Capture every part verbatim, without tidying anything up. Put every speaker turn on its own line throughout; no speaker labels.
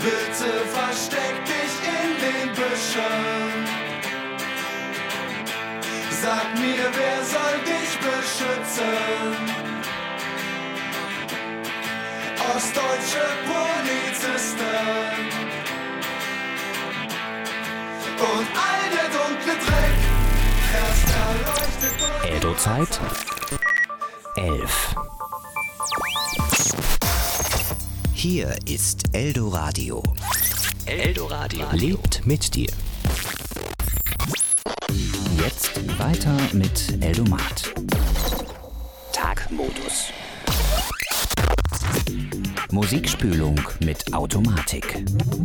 Bitte versteck dich in den Büschen. Sag mir, wer soll dich beschützen? Ostdeutsche Polizisten und all der dunkle Dreck. Erst erleuchtet durch
Eldo-Zeit elf.
Hier ist Eldoradio.
Eldoradio lebt mit dir. Jetzt weiter mit Eldomat. Tagmodus. Musikspülung mit Automatik.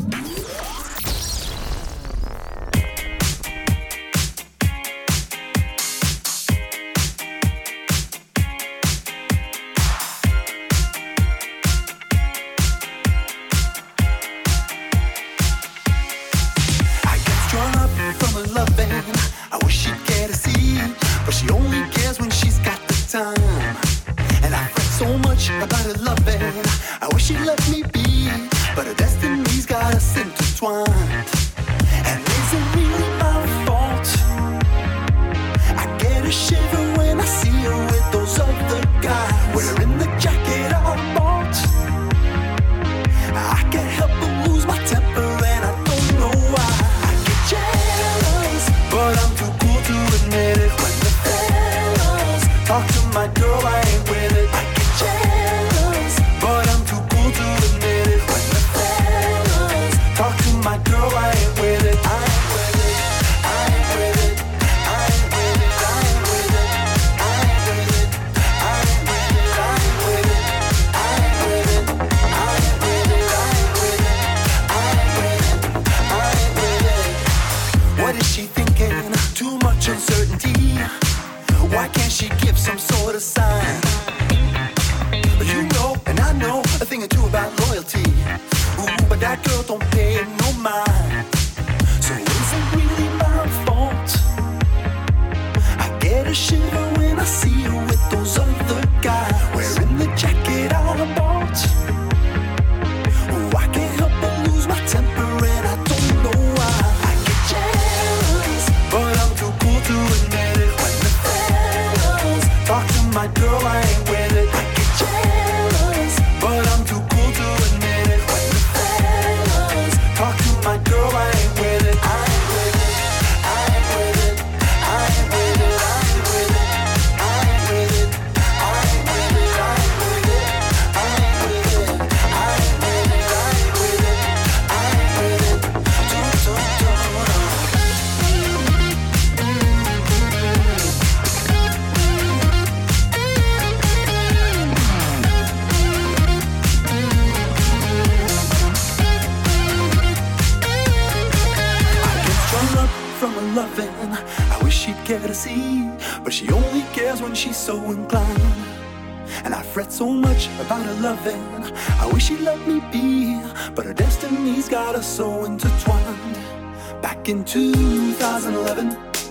So much about her loving. I wish she'd let me be, but her destiny's got us so intertwined. Back in two thousand eleven,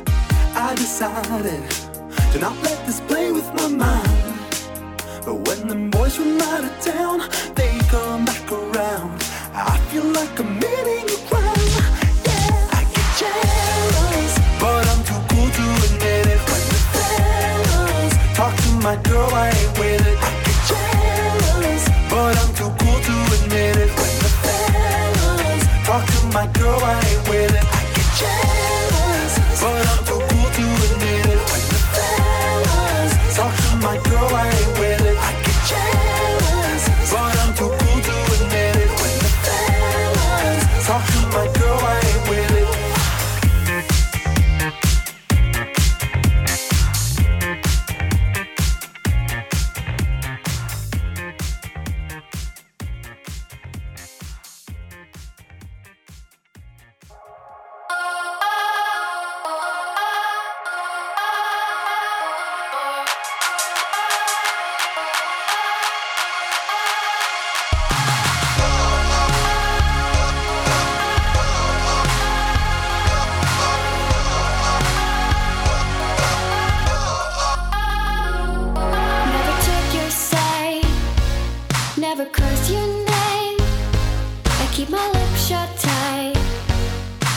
I decided to not let this play with my mind. But when them boys from out of town, they come back around, I feel like committing a crime. Yeah, I get jealous, but I'm too cool to admit it. When the fellas talk to my girl, I ain't with it. But I'm too cool to admit it. When the fellas talk to my girl, I ain't with it. I get jealous, but I'm too cool to admit it. When the fellas talk to my girl, I ain't with it. I get jealous, but I'm too cool to admit it.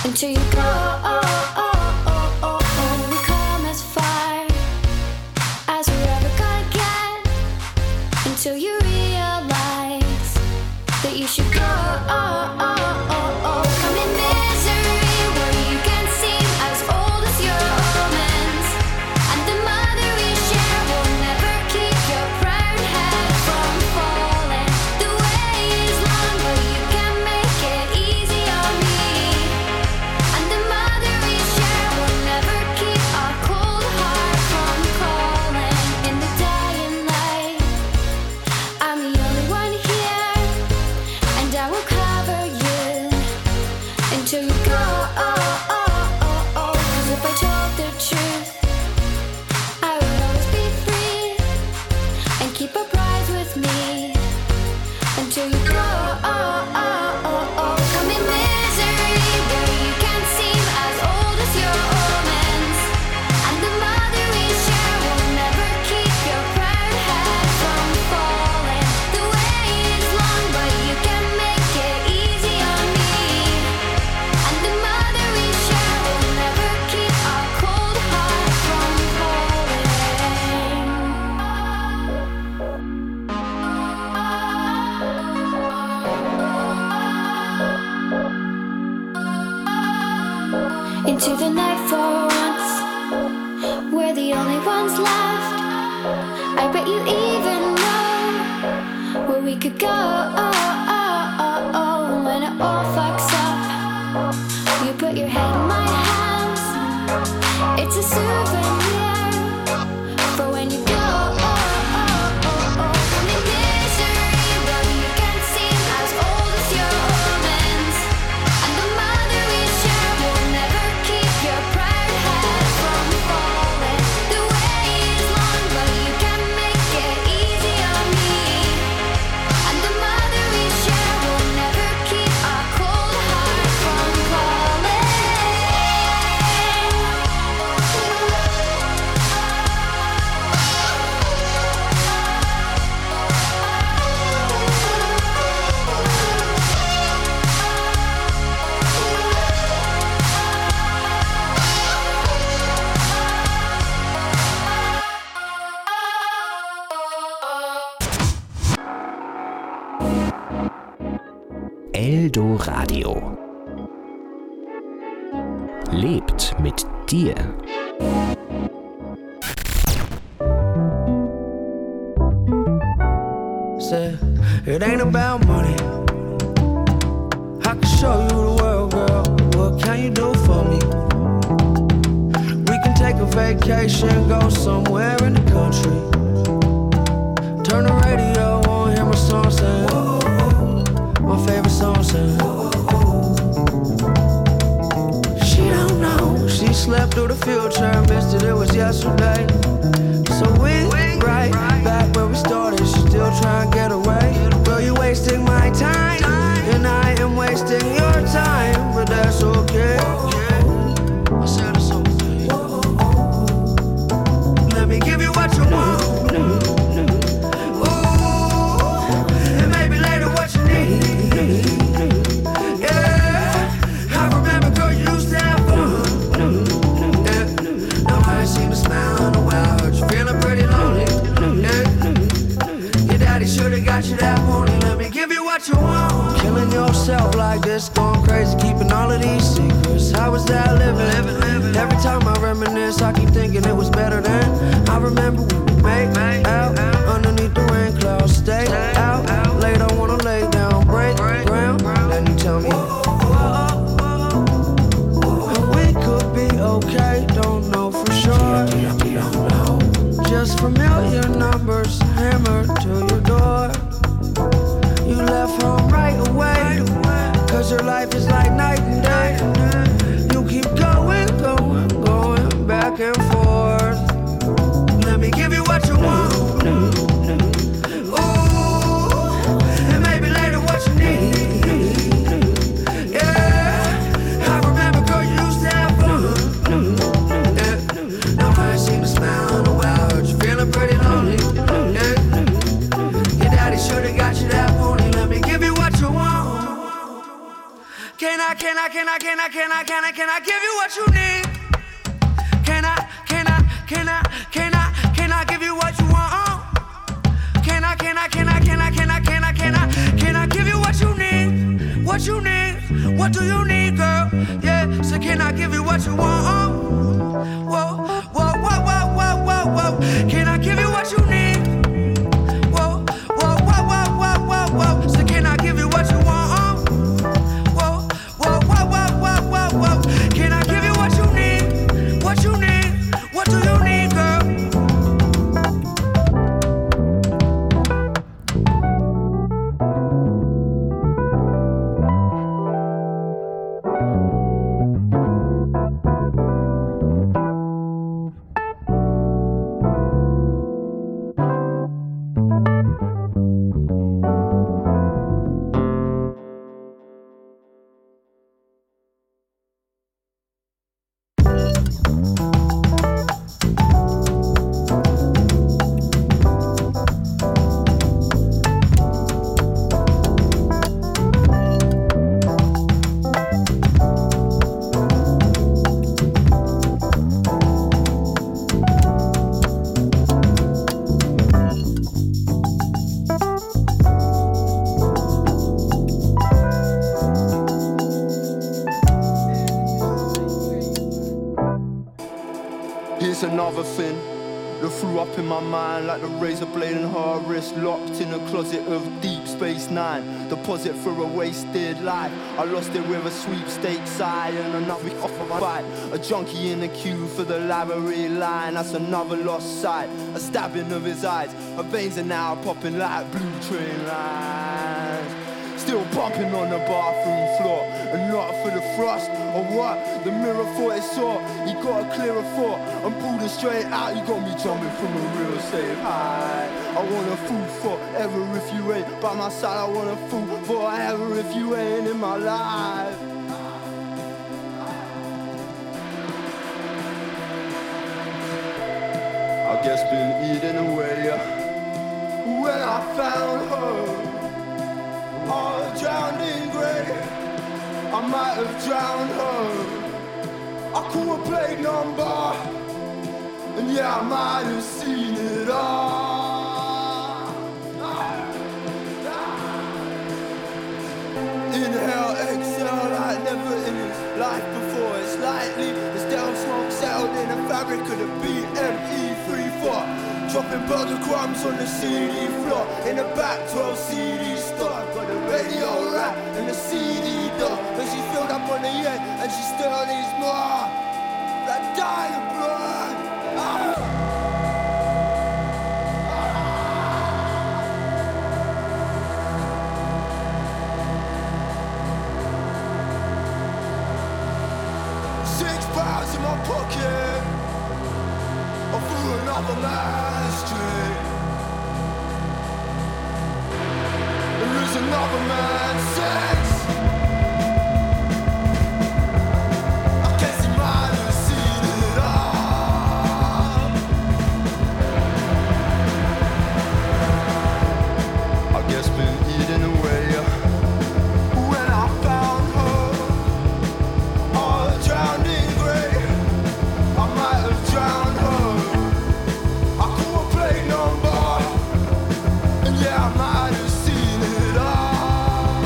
until you go. Oh, oh, oh, oh, oh. We come as far as we're ever gonna get until you realize that you should go. Oh, oh, oh, oh. Come in misery where you can seem as old as your omens, and the mother we share will never keep your proud head from falling. The way is long, but you can make it easy on me, and the mother we share will never keep our cold heart from calling. In the dying light, I'm the only one here, and I will cover you until you go. Oh, oh, oh, oh. 'Cause if I told the truth, I would always be free and keep a prize with me until you go. Oh, oh, oh, oh. Come in misery where you can seem as old as your omens, and the mother we share will never keep your proud head from falling. The way is long, but you can make it easy on me, and the mother we share will never keep our cold heart from calling. Into the night for once, we're the only ones left. I bet you even know where we could go. Oh, oh, oh, oh. When it all fucks up, you put your head in my hands. It's a souvenir for when you go. Oh, oh, oh, oh. Come in misery where you can seem as old as your omens, and the mother we share will never keep your proud head from falling. The way is long, but you can make it easy on me, and the mother we share will never keep our cold heart from calling.
Eldoradio. Lebt mit dir.
Said, it ain't about money. I can show you the world, girl. What can you do for me? We can take a vacation, go somewhere in the country. Turn the radio on, hear my song saying, my favorite song saying. She don't know, she slept through the future, missed it, it was yesterday. So we right back where we started, she still trying to get away. Girl, you wasting my time, and I am wasting your time, but that's okay. I said it's okay. Let me give you what you want. Ooh, and maybe later what you need. Yeah, I remember, girl, you used to have fun. Yeah, now I ain't seen a smile in a while. Heard you feeling pretty lonely. Yeah, your daddy should've got you that morning. Let me give you what you want. Killing yourself like this, going crazy, keeping all of these secrets. How was that living? living, living. Every time I reminisce, I keep thinking it was better then. I remember we would make out underneath the rain clouds. Stay out late, I wanna lay down, break ground. Then you tell me, and we could be okay, don't know for sure. Just familiar numbers hammered to your door. You left home right away, cause your life is like night and day. You keep going, going, going back and forth. Let me give you what you want. Ooh, and maybe later what you need. Yeah, I remember, girl, you used to have fun. Yeah, now I ain't seen a smile in a while. Heard you feeling pretty lonely. Yeah, your daddy should've got you that morning. Let me give you what you want. Can I, can I, can I, can I, can I, can I, can I give you what you need? Can I, can I, can I, can I, can I give you what you want? Can I, can I, can I, can I, can I, can I, can I, can I give you what you need? What you need? What do you need, girl? Yeah, so can I give you what you want? Whoa, whoa, whoa, whoa, whoa, whoa, whoa. Can I give you what you need? Whoa, whoa, whoa, whoa, whoa, whoa, whoa. So can I give you what you want? Whoa, whoa, whoa, whoa, whoa, whoa, whoa. Can I give you what you need? What you need? What do you need, girl?
Another thing that threw up in my mind like the razor blade in her wrist, locked in a closet of Deep Space Nine, deposit for a wasted life. I lost it with a sweepstakes eye and another off of my fight. A junkie in the queue for the library line, that's another lost sight. A stabbing of his eyes, her veins are now popping like blue train lines. Still bumping on the bathroom floor, and not for the thrust or what the mirror thought it saw. He got a clearer thought and pulled it straight out. You got me jumping from a real safe high. I want a fool forever if you ain't by my side. I want a fool forever if you ain't in my life. I guess been eating away when I found her. All drowned in grey, I might have drowned her. I could have played number, and yeah, I might have seen it all. Inhale, exhale, like never in his life before. It's lightly, the stale smoke settled in the fabric of the B M E three four. Dropping burger crumbs on the C D floor. In the back, twelve C D store. Got the radio rack and the C D door. But she filled up on the end and she still needs more. That dying blood. Ah. Six pounds in my pocket, or through another man's dream. There is another man's sex. I guess he might have seen it all. I guess been eating away when I found her, all drowned in grey. I might have drowned her. I could have played number, and yeah, I might have seen it all.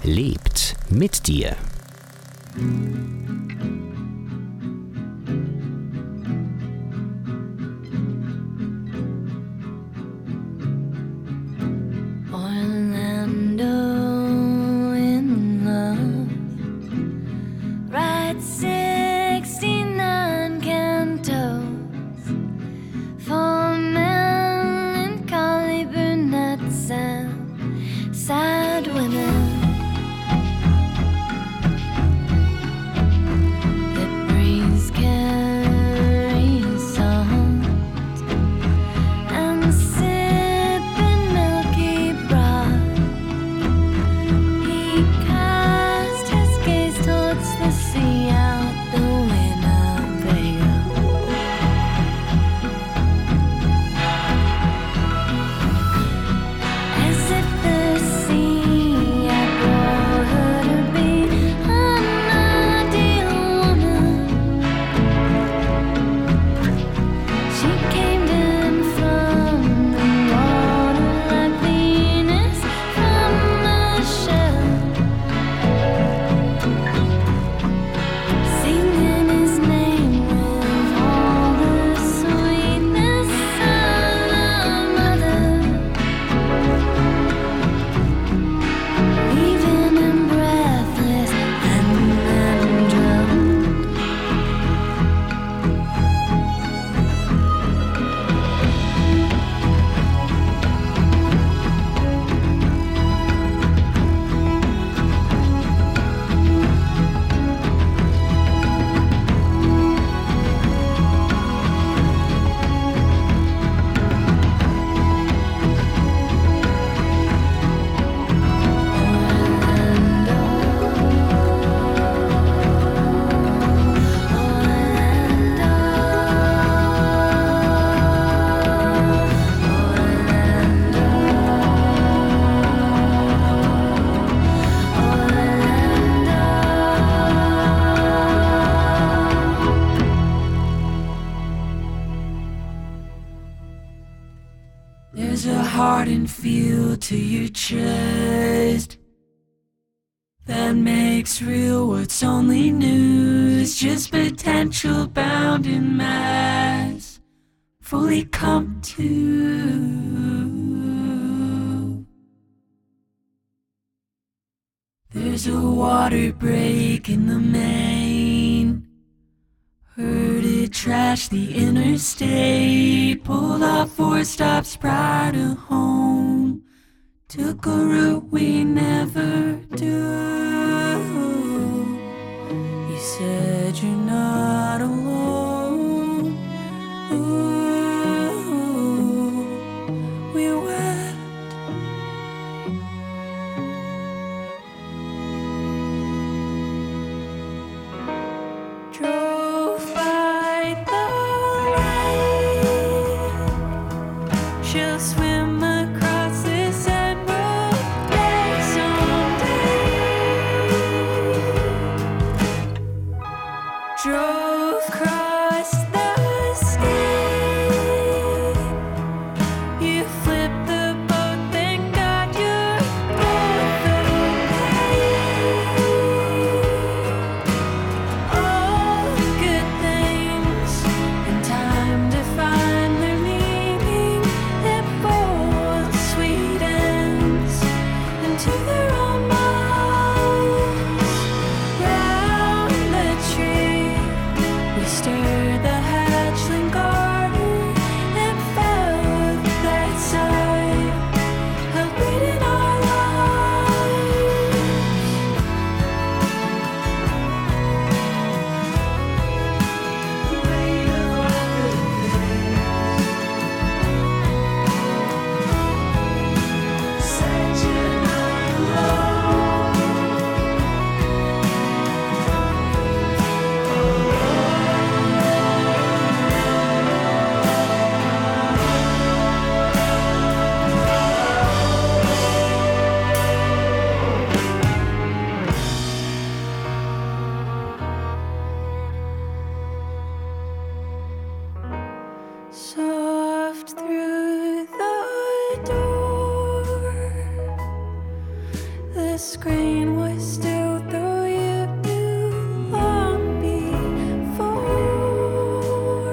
Lebt mit dir.
There's a hardened feel to your chest that makes real what's only news, just potential bound in mass, fully come to. There's a water break in the main. Heard it trash the interstate. Pulled off four stops prior to home. Took a route we never do. You said you're not alone. Ooh, we wept. Drove by the lake. She'll swim across this emerald bay someday. Drove the screen was still the you knew long before.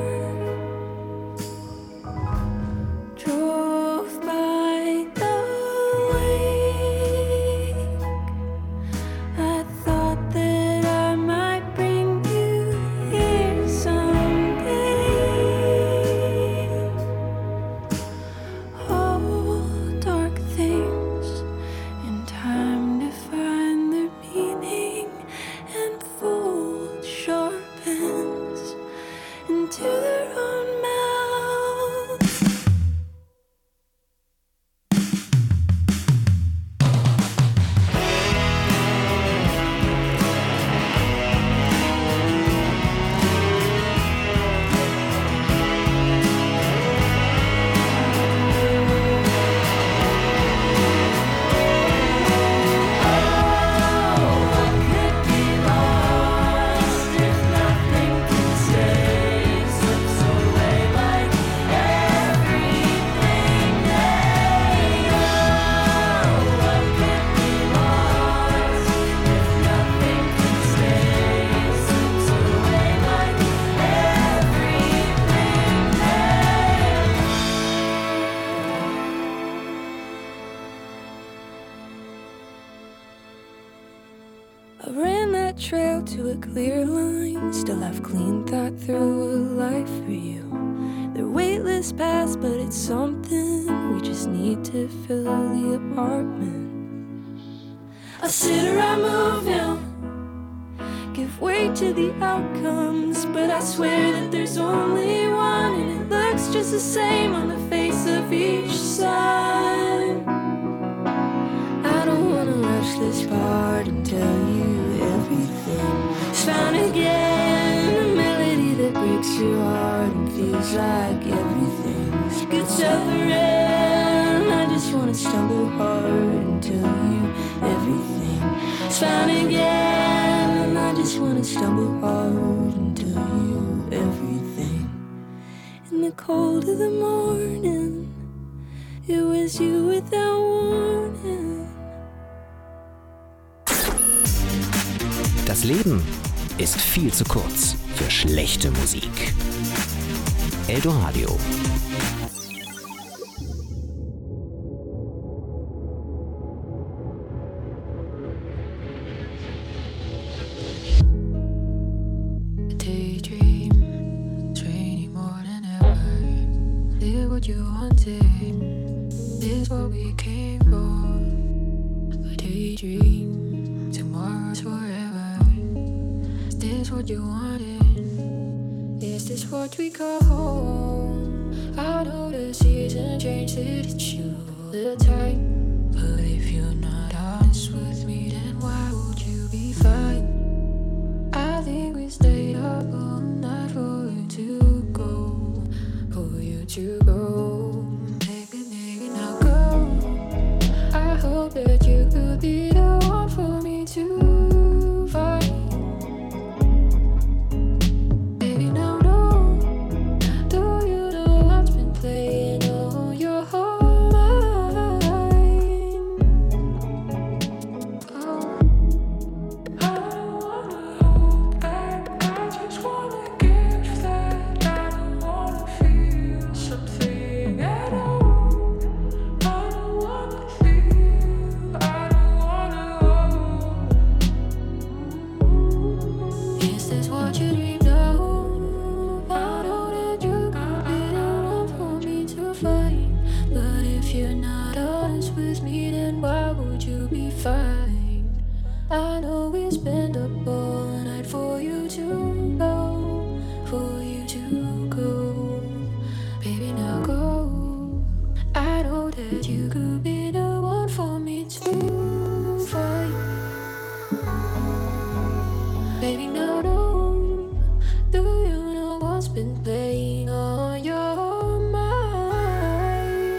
Drove by the lake. I thought that I might bring you here someday. All dark things in time to find their meaning, and fold sharpens into their own mouths. I ran that trail to a clear line. Still have clean thought through a life for you. They're weightless paths, but it's something. We just need to fill the apartment. I sit or I move now, give way to the outcomes, but I swear that there's only one, and it looks just the same on the face of each side. I don't wanna rush this part and tell you everything. It's found again, a melody that breaks your heart and feels like everything's good suffering. I just wanna stumble hard and tell you everything. It's found again, and I just wanna stumble hard and tell you everything. In the cold of the morning, it was you without warning.
Das Leben ist viel zu kurz für schlechte Musik. Eldoradio.
Daydream, draining more than ever. Did what you wanted, is what we came for. A daydream, tomorrow's forever. Is this what you wanted? Is this what we call home? I know the season changed, it hits you all the time. But if you're not honest with me, then why would you be fine? I think we stayed up all night for you to go, for you to go. Maybe, maybe now go. I hope that you could be the one for me to find. Baby, now know, do you know what's been playing on your mind? Oh, I don't wanna hold back, I just wanna give that. I don't wanna feel something at all. I don't wanna feel, I don't wanna hold. Is this what you dreamed of? I know that you could be the one for me to find. But if you're not honest with me, then why would you be fine? I know we spend up all night for you to go, for you to go. Baby, now go. I know that you could be the one for me to find. Baby, now know, do you know what's been playing on your mind?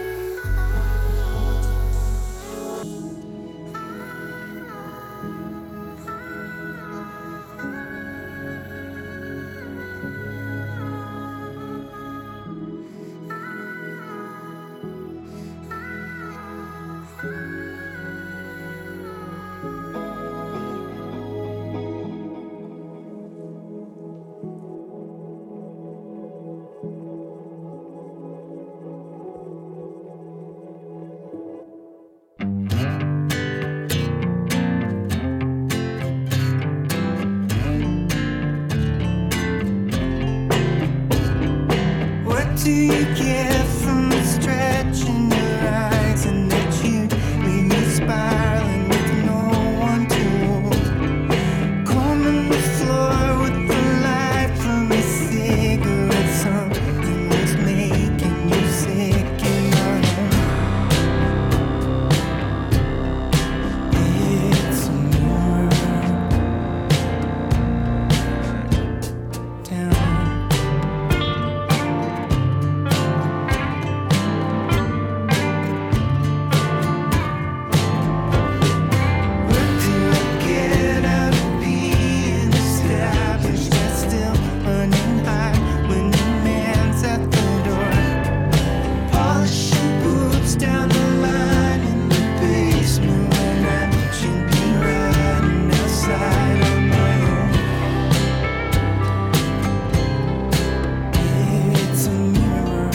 do you get from the stretch in your eyes and that you leave me spiraling with no one to hold? Combing the floor with the light from a cigarette, something that's making you sick in my home. It's a mirror down. Where do I get out of being established? That's still running high when the man's at the door. Polishing boots down the line in the basement when I should be riding outside on my own. It's a mirror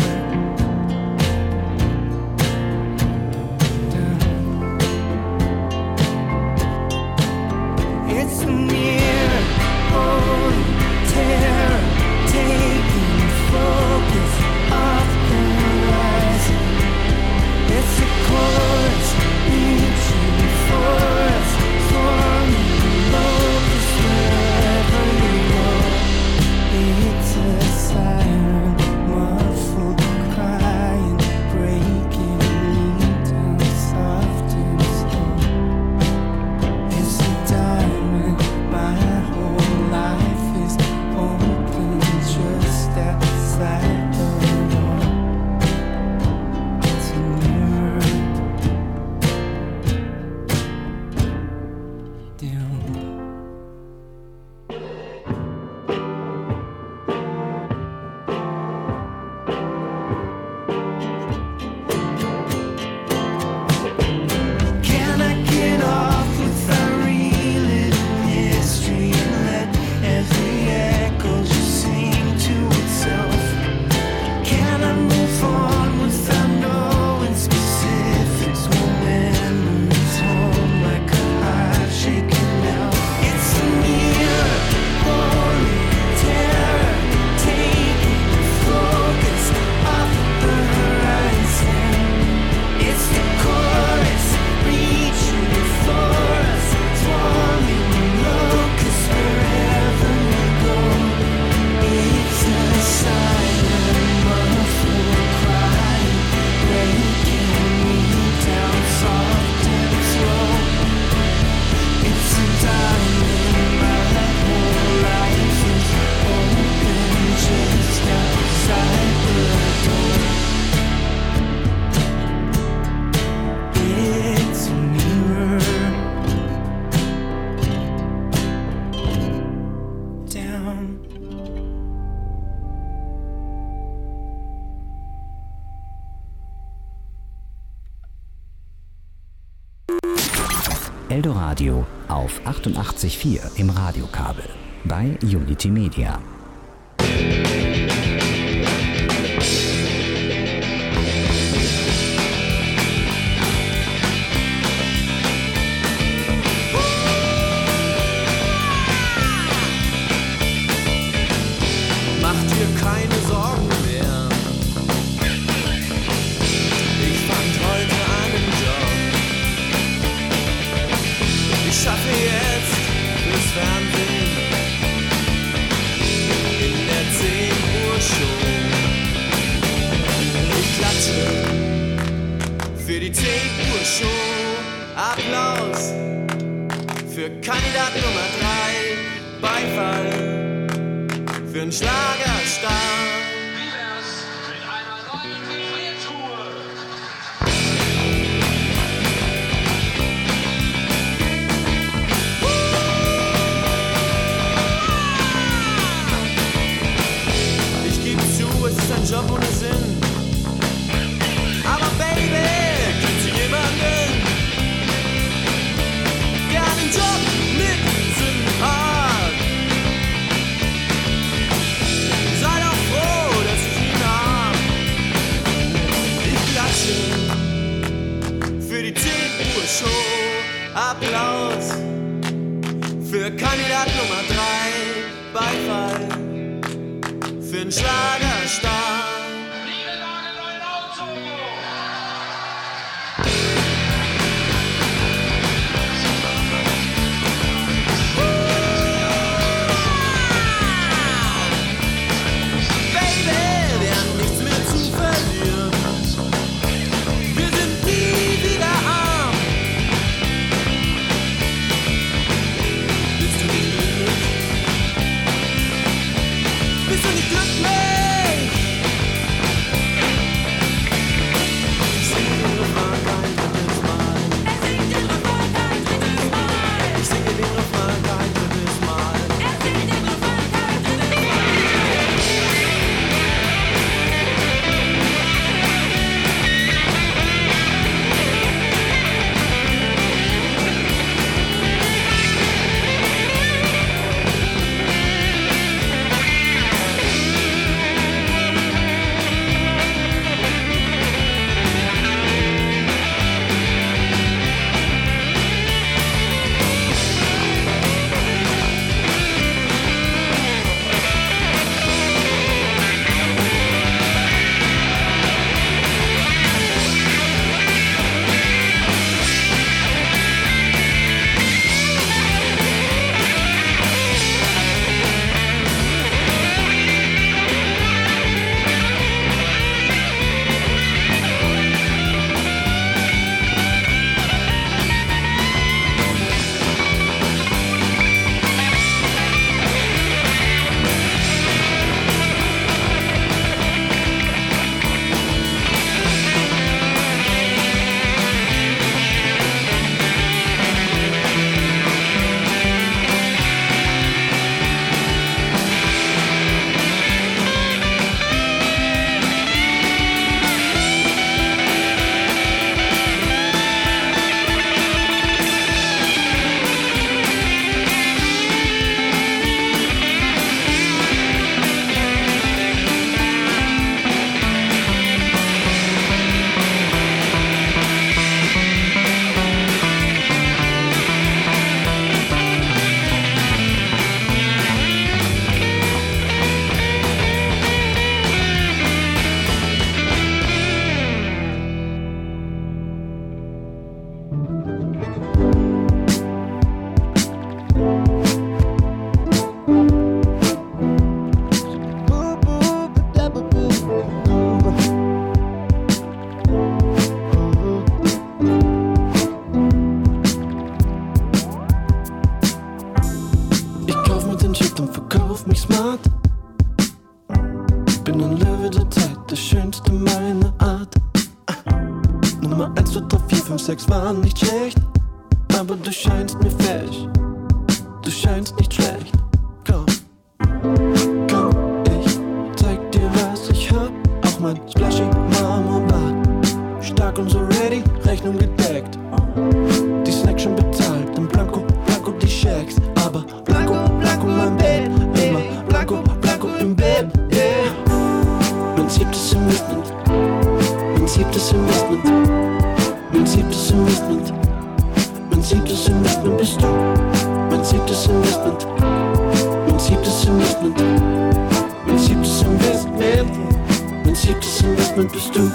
It's a mirror, holy terror, taking focus off the horizon. It's a chorus, reaching for us, forming locust wherever you go. It's a siren, muffled crying, breaking me down soft and slow. It's a diamond, my whole life is open just outside the door. It's a mirror down. Can I get off without reliving history and let every echo just sing to itself? Can I move on without knowing specifics? No memories home like a heart shaking now. It's a mirror, holy terror, taking focus off the horizon. It's the chorus, reaching for us, swarming locusts wherever we go. It's a silent, muffled cry, breaking me down soft and slow. It's a diamond, my whole life is open just outside the door. It's a mirror down.
Eldoradio auf achtundachtzig Komma vier im Radiokabel bei Unity Media.
Mach dir keine Sorgen mehr. Ich fand heute einen Job. Ich schaffe jetzt fürs Fernsehen in der zehn Uhr Show. Ich klatsche für die zehn Uhr Show. Applaus für Kandidat Nummer drei. Beifall für einen Schlagerstar.
Wie wär's mit einer neuen Gefriertruhe?
Ich gebe zu, es ist ein Job ohne Sinn. Aber Baby, kennst du jemanden, der einen Job mit Sinn hat? Sei doch froh, dass ich ihn hab. Ich klatsche für die zehn Uhr Show. Applaus für Kandidat Nummer drei. Beifall für einen Schlagerstar.
Sex war nicht schlecht, aber du scheinst mir fesch. Du scheinst nicht schlecht. Komm, komm, ich zeig dir, was ich hab. Auch mein splashy Marmorbad. Stark und so ready, Rechnung gedeckt. Die Snacks schon bezahlt, im Blanco, Blanco die Shacks. Aber Blanco, Blanco mein Bett. Immer Blanco, Blanco im Bett, yeah. Mein siebtes Investment. Mein siebtes Investment. Mein siebtes Investment. Mein siebtes Investment bist du. Mein siebtes Investment. Mein siebtes Investment. Mein siebtes Investment. Mein siebtes Investment bist du.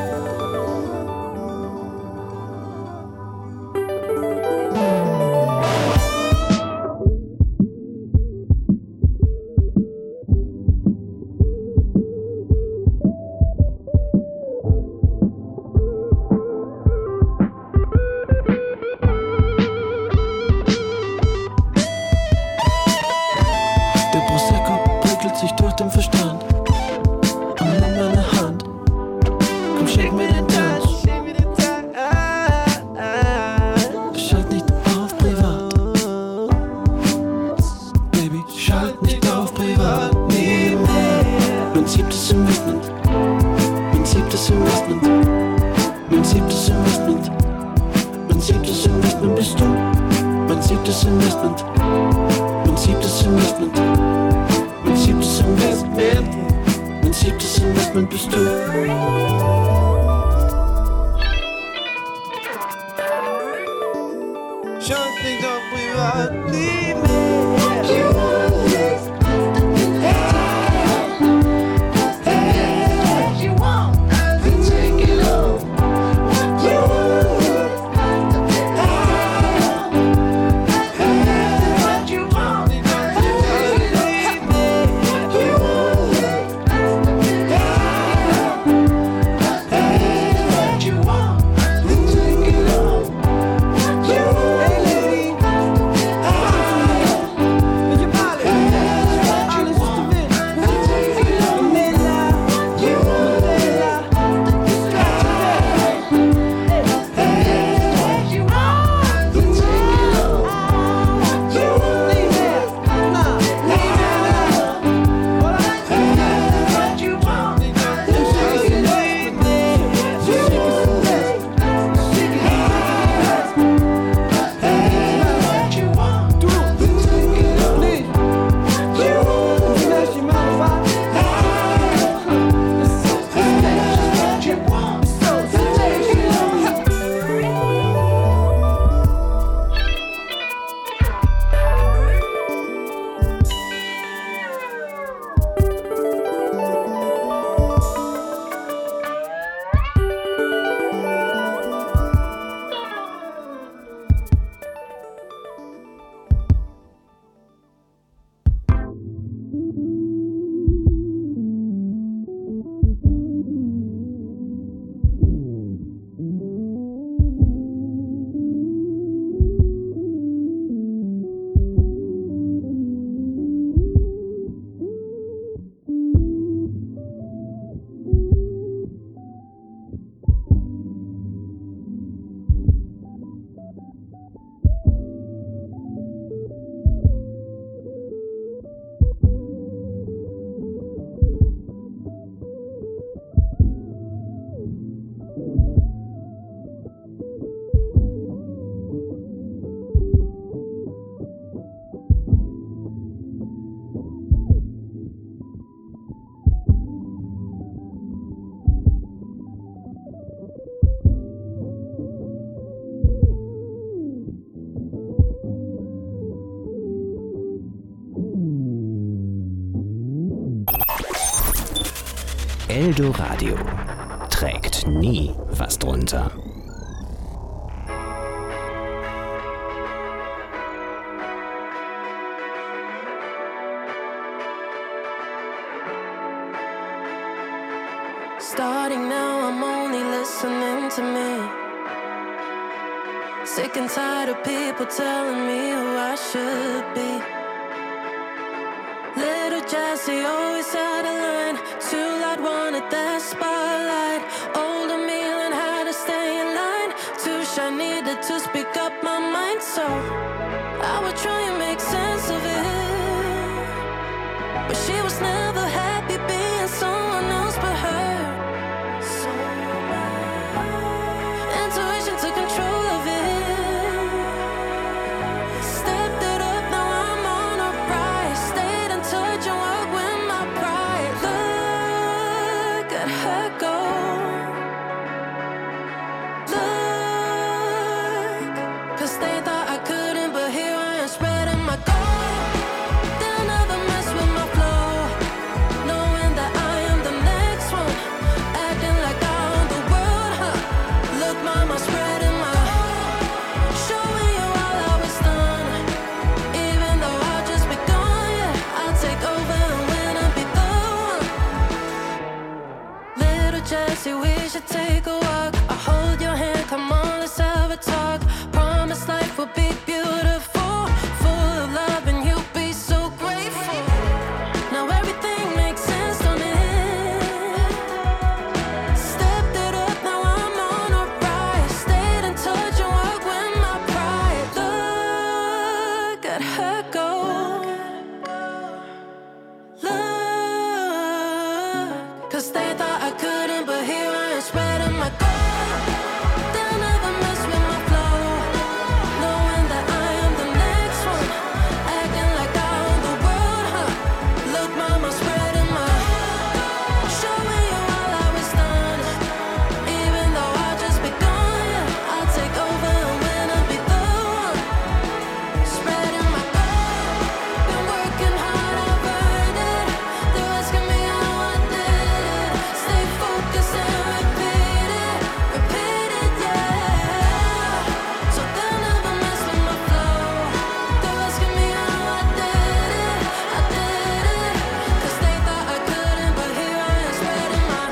Eldoradio trägt nie was drunter.
Starting now, I'm only listening to me. Sick and tired of people telling me who I should be. Little Jessie always had a line. Too loud, wanted that spotlight. Older me learned how to stay in line. Too shiny. needed to speak up my mind, so I would try and make sense of it. But she was never happy being someone else but her. So intuition took control of it. Stepped it up, now I'm on a rise. Stayed in touch and worked with my pride. Look at her go. Look, 'cause they thought I couldn't, but here I am spreading my gold. They'll never mess with my flow, knowing that I am the next one, acting like I own the world, huh? Look, mama, spreading my, showing you all how it's done. Even though I've just begun, yeah, I'll take over and win and be the one. Little Jessie, we should take a walk. I'll hold your hand, come on, let's have a talk. Promise life will be beautiful, full of love, and you'll be so grateful. Now everything makes sense, don't it? Stepped it up, now I'm on a rise. Stayed in touch and worked with my pride. Look at her go. Look, 'cause they thought I couldn't, but here I am spreading my gold. They'll never mess with my flow, knowing that I am the next one, acting like I own the world, huh? Look, mama, spreading my, showing you all how it's done. Even though I've just begun, yeah, I'll take over and win and be the one. Spreading my gold, been working hard, I've earned it. They're asking me how I did it. Stay focused and repeat it, repeat it, yeah. So they'll never mess with my flow. They're asking me how I did it, I did it. 'Cause they thought I couldn't, but here I am spreading my.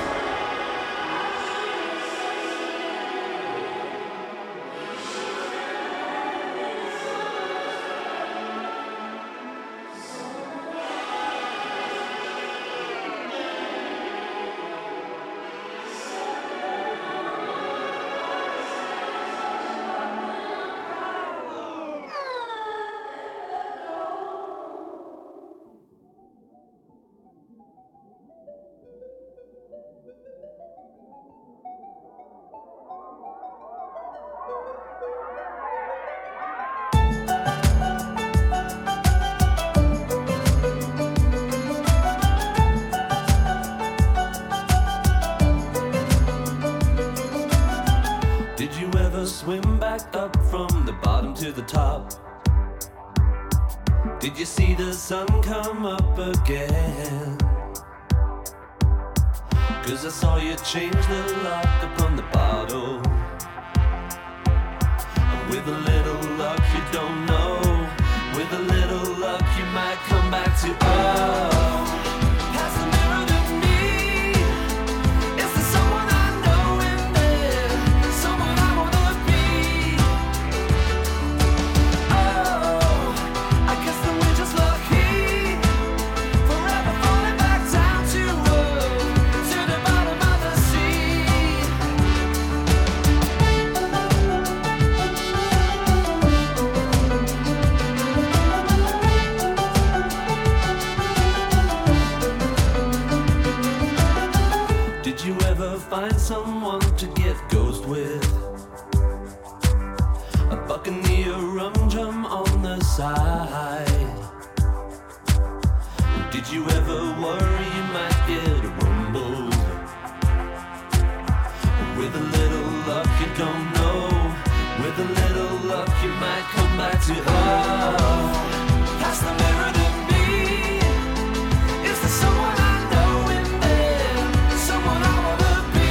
Did you ever swim back up from the bottom to the top? Did you see the sun come up again? 'Cause I saw you change the lock upon the bottle. And with a little luck you don't know, with a little luck you might come back to oh. Pass the mirror to me. Is there someone I know in there? Someone I wanna be? Oh, I guess that we're just lucky. Forever falling back down to earth, to the bottom of the sea. Did you ever find someone to get ghost with? A buccaneer rum drum on the side. Did you ever worry you might get rumbled? With a little luck you don't know, with a little luck you might come back to oh. Pass the mirror to me. Is there someone I know in there? Someone I wanna be?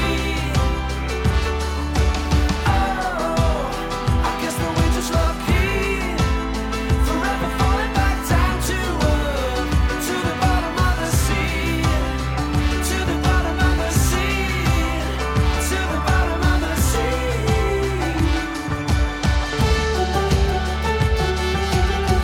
Oh, I guess that we're just lucky. Forever falling back down to earth, to the bottom of the sea, to the bottom of the sea, to the bottom of the sea.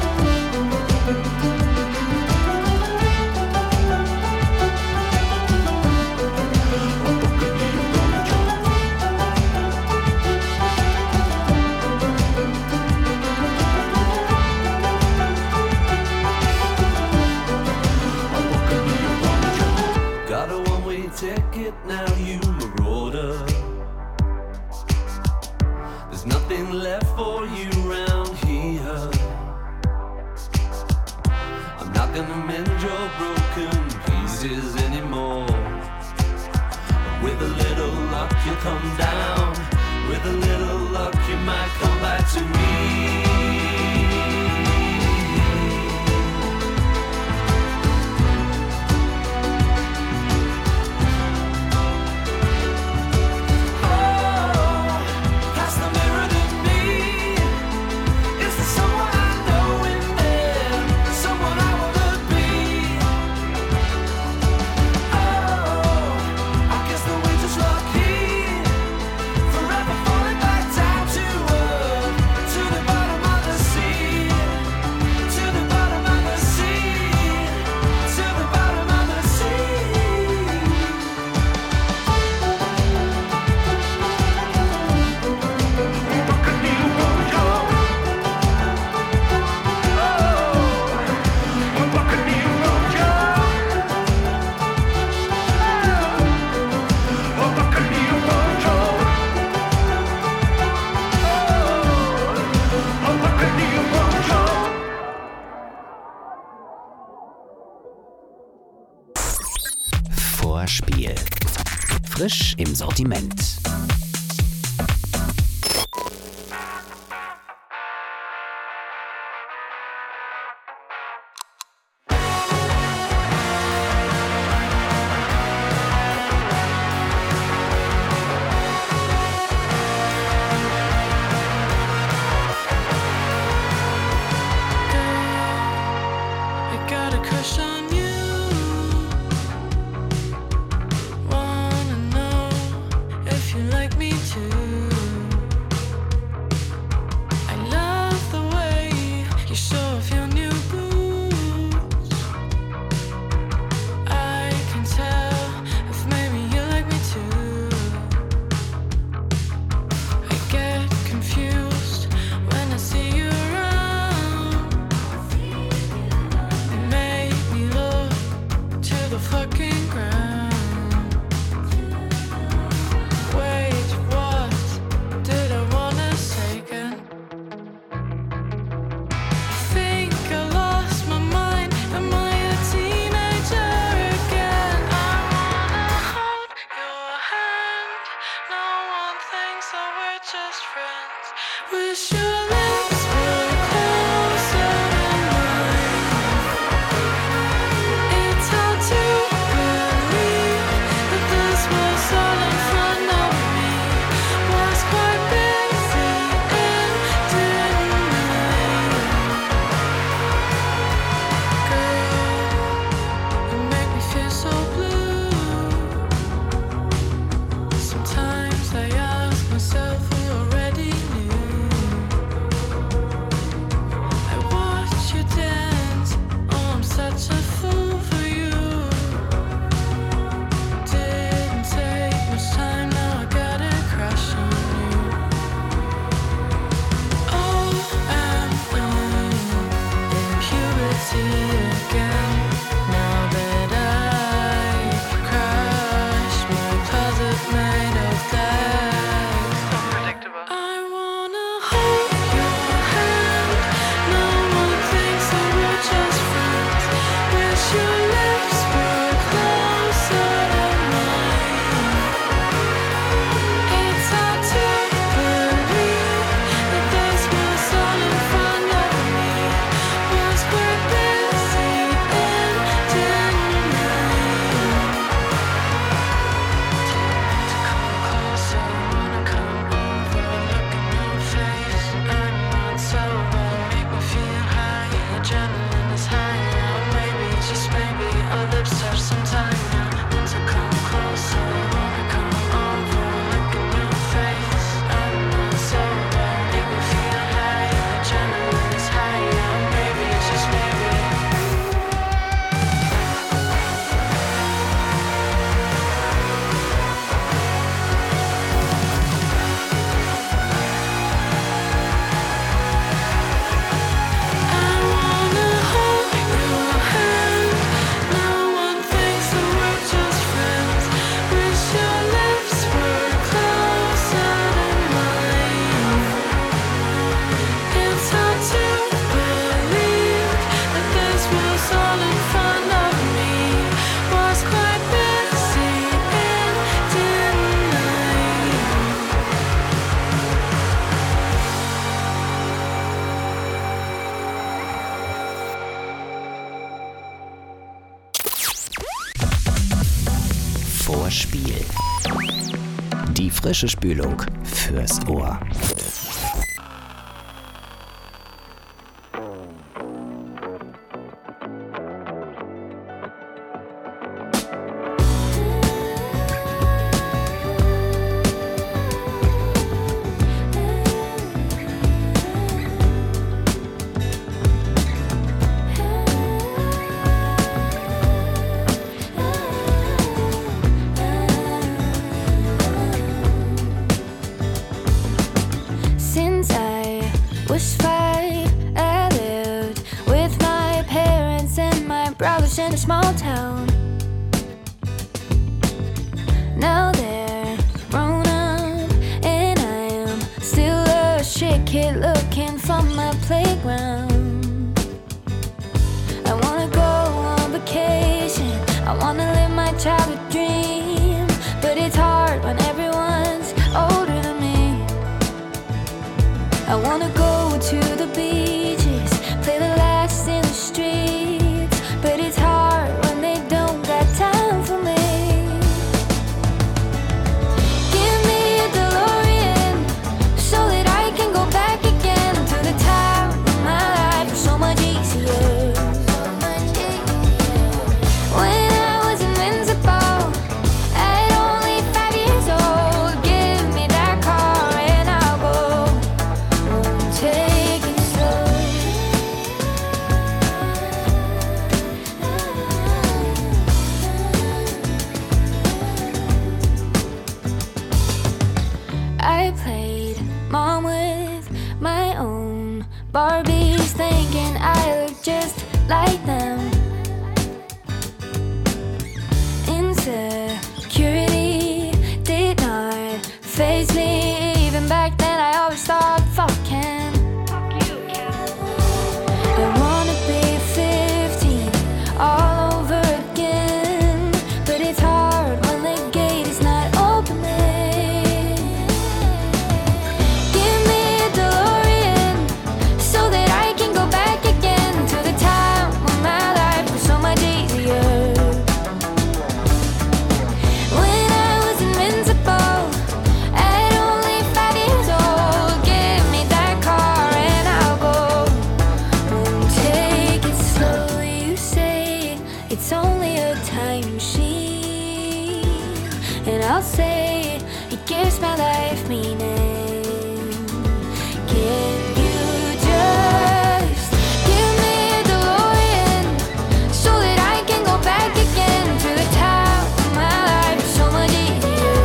gonna mend your broken pieces anymore. With a little luck you'll come down. With a little luck you might come back to me.
Vorspiel. Frisch im Sortiment.
Like me
Hörspiel. Die frische Spülung fürs Ohr.
In a small town. Now they're grown up, and I am still a shit kid looking for my playground. I wanna go on vacation, I wanna live my childhood dream, but it's hard when everyone's older than me. I wanna go to the beaches, play the last in the streets, but it's hard when they don't got time for me. Give me a DeLorean so that I can go back again to the time when my life was so much easier. When I was invincible at only five years old, give me that car and I'll go. Won't take it slow. I played mom with my own Barbies, thinking I look just like them. Insecurity did not faze me. Even back then I always thought, fuck Ken. I wanna be fifteen all over again, but it's hard when the gate is not opening. Give me a DeLorean so that I can go back again to the time when my life was so much easier. When I was invincible at only five years old, give me that car and I'll go. Won't take it slow. You say it's only a time machine, and I'll say it gives my life meaning. Can you just give me a DeLorean so that I can go back again to the time when my life was so much easier?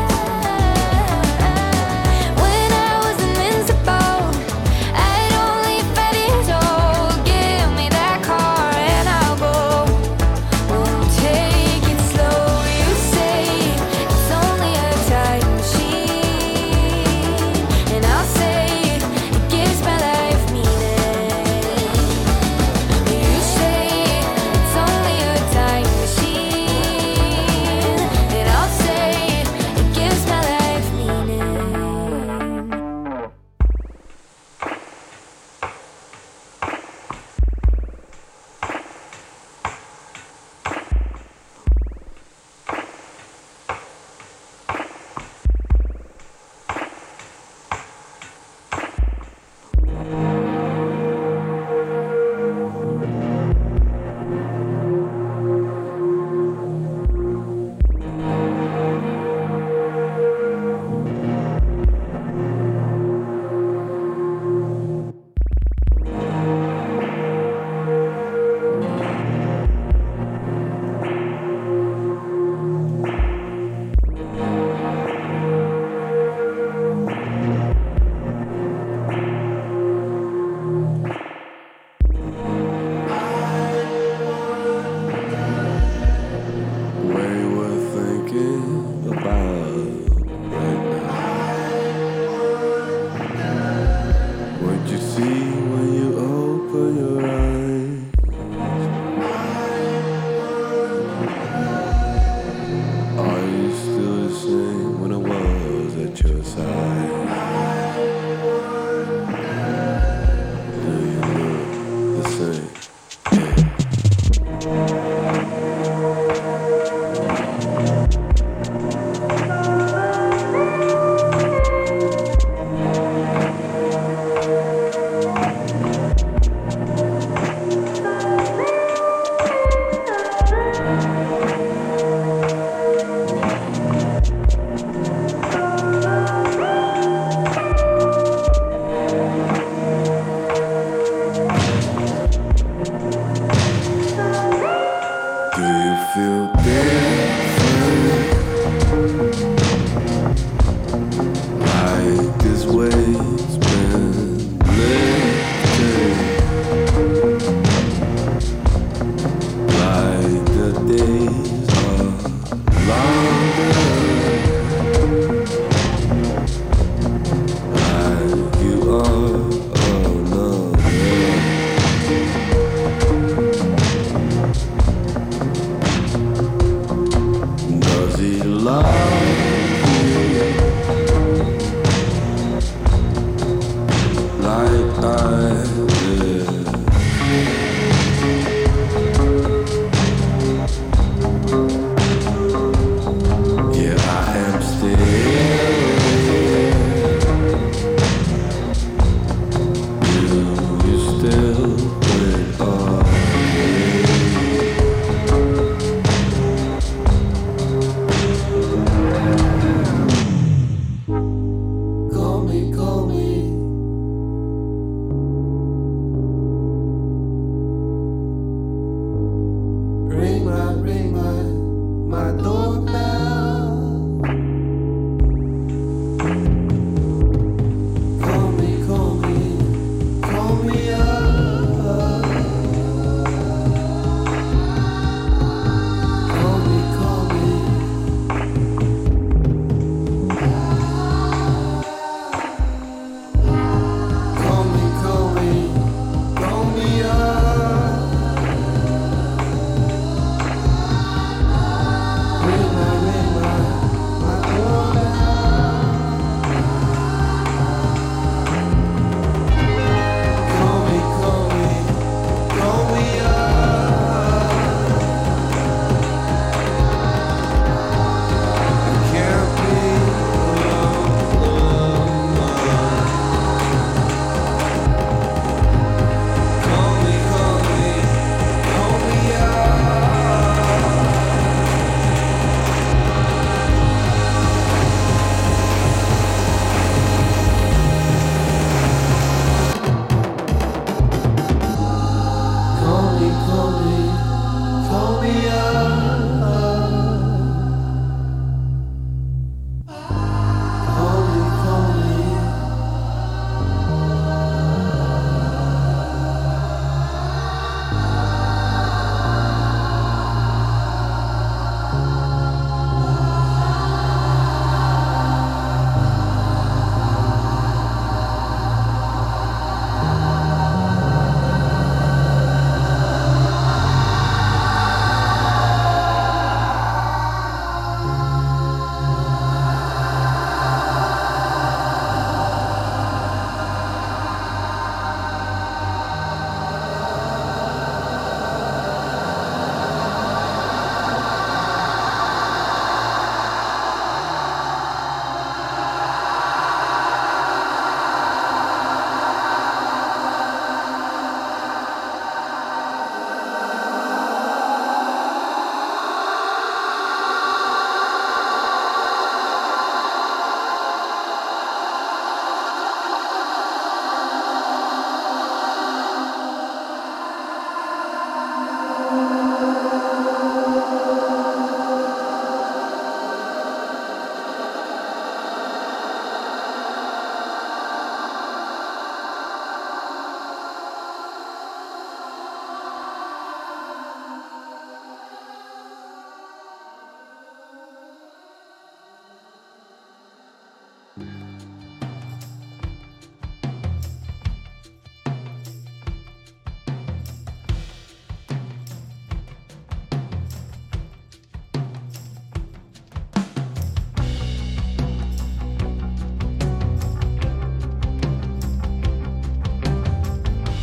When I was invincible at only five years old, give me that car and I'll go. Won't take it slow. You say it's only a time machine,
side.